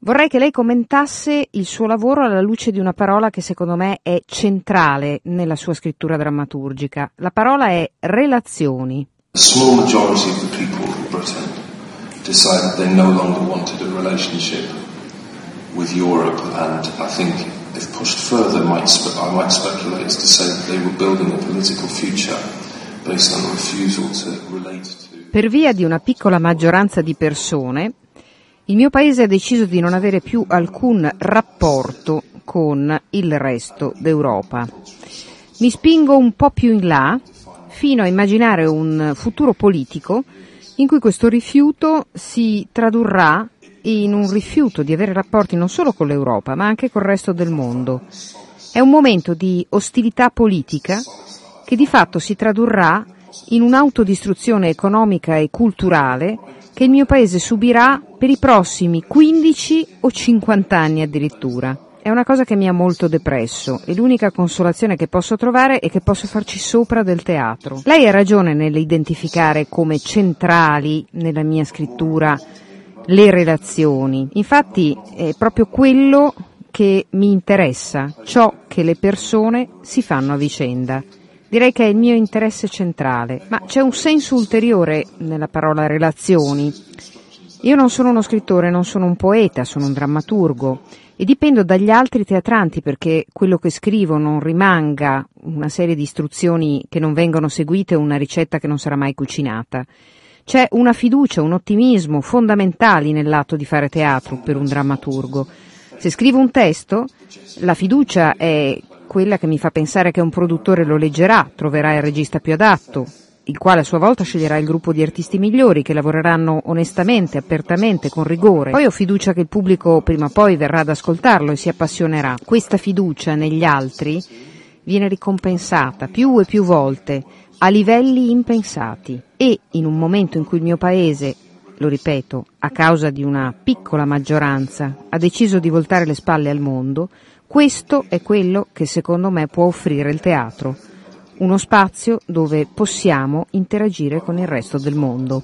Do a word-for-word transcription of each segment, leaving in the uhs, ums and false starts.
Vorrei che lei commentasse il suo lavoro alla luce di una parola che secondo me è centrale nella sua scrittura drammaturgica. La parola è relazioni. A small majority of the people of Britain decided they no longer wanted a relationship with Europe, and I think if pushed further, might spe- I might speculate to say that they were building a political future based on a refusal to relate to. Per via di una piccola maggioranza di persone, il mio paese ha deciso di non avere più alcun rapporto con il resto d'Europa. Mi spingo un po' più in là, fino a immaginare un futuro politico in cui questo rifiuto si tradurrà in un rifiuto di avere rapporti non solo con l'Europa, ma anche col resto del mondo. È un momento di ostilità politica che di fatto si tradurrà in un'autodistruzione economica e culturale che il mio paese subirà per i prossimi quindici o cinquanta anni addirittura. È una cosa che mi ha molto depresso e l'unica consolazione che posso trovare è che posso farci sopra del teatro. Lei ha ragione nell'identificare come centrali nella mia scrittura le relazioni. Infatti è proprio quello che mi interessa, ciò che le persone si fanno a vicenda. Direi che è il mio interesse centrale, ma c'è un senso ulteriore nella parola relazioni. Io non sono uno scrittore, non sono un poeta, sono un drammaturgo e dipendo dagli altri teatranti perché quello che scrivo non rimanga una serie di istruzioni che non vengono seguite o una ricetta che non sarà mai cucinata. C'è una fiducia, un ottimismo fondamentali nell'atto di fare teatro per un drammaturgo. Se scrivo un testo, la fiducia è quella che mi fa pensare che un produttore lo leggerà, troverà il regista più adatto, il quale a sua volta sceglierà il gruppo di artisti migliori che lavoreranno onestamente, apertamente, con rigore. Poi ho fiducia che il pubblico prima o poi verrà ad ascoltarlo e si appassionerà. Questa fiducia negli altri viene ricompensata più e più volte a livelli impensati e in un momento in cui il mio paese, lo ripeto, a causa di una piccola maggioranza, ha deciso di voltare le spalle al mondo, questo è quello che secondo me può offrire il teatro, uno spazio dove possiamo interagire con il resto del mondo.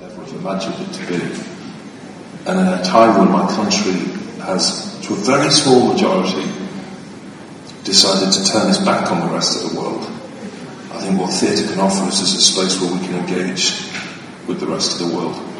And in a time when my country has, to a very small majority, decided to turn its back on the rest of the world, I think what theatre can offer us is a space where we can engage with the rest of the world.